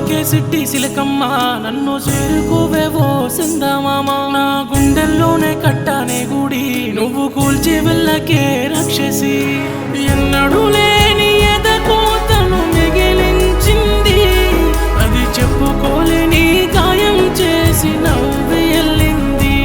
పలకే సిట్టి సిలకమ్మ నన్ను చేరుకోవేవో సిందమామ నా గుండెల్లోనే కట్టానే గుడి నువ్వు కూల్చి వెళ్ళకే రాక్షసి ఎన్నడూ లేని ఎదకోతను మిగిలించింది అది చెప్పుకోలేని గాయం చేసి నవ్వి వెళ్ళింది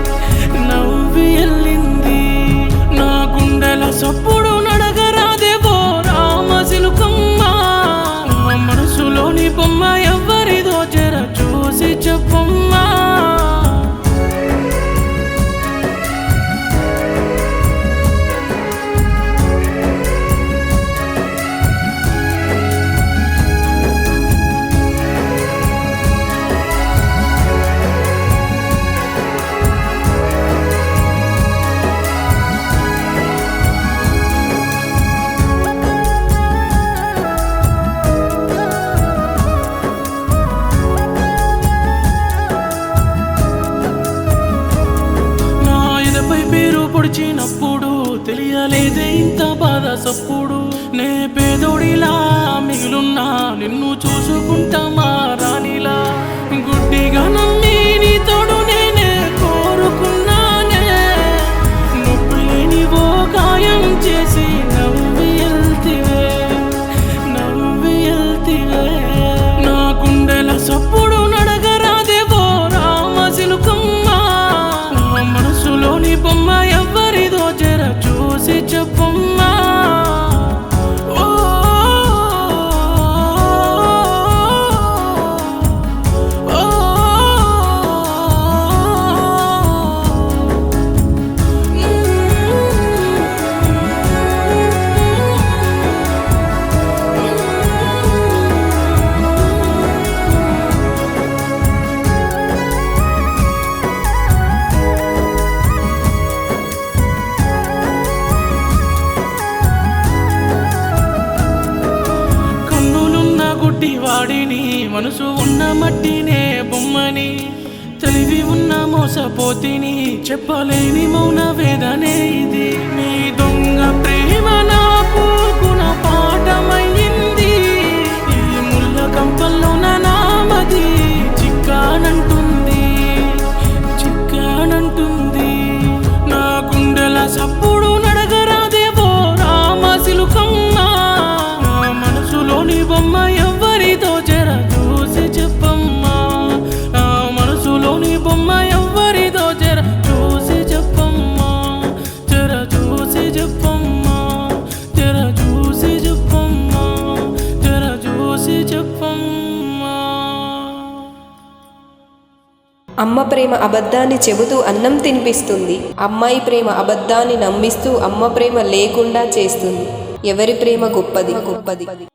నా గుండెల సప్పుడు నడగరాదేవో రామసిలుకమ్మ మనసులోని బొమ్మ ఎవరిదో జర చూసి చెప్పమ్మా పేరు పొడిచినప్పుడు తెలియలేదే ఇంత బాధ సప్పుడు నే పేదోడిలా మిగులున్నా నిన్ను చూసుకుంటా మా రాణిలా గుడ్డిగా నమ్మి నీ తోడు నేనే కోరుకున్నానే నొప్పి లేని ఓ గాయం చేసి నవ్వి వెళ్తివే నా గుండెల సప్పుడు నడగరాదేవో రామసిలుకమ్మ మనసులోని బొమ్మ ఎవరిదో జర చూసి చెప్పమ్మా వాడిని మనసు ఉన్న మట్టినే బొమ్మని తెలివి ఉన్న మోసపోతిని చెప్పలేని మౌన వేదనే ఇది నీ దొంగ ప్రేమ నాకు గుణ పాఠమయ్యింది ఈ ముళ్ళ కంపల్లో నామది చిక్కానంటుంది నా గుండెల సప్పుడు నడగరాదేవో రామసిలుకమ్మ మనసులోని బొమ్మ ఎవరితో జర చూసి చెప్పమ్మా నా మనసులోని బొమ్మ ఎవరితో జర చూసి చెప్పమ్మా అమ్మ ప్రేమ అబద్ధాన్ని చెబుతూ అన్నం తినిపిస్తుంది. అమ్మాయి ప్రేమ అబద్ధాన్ని నమ్మిస్తూ అమ్మ ప్రేమ లేకుండా చేస్తుంది. ఎవరి ప్రేమ గొప్పది?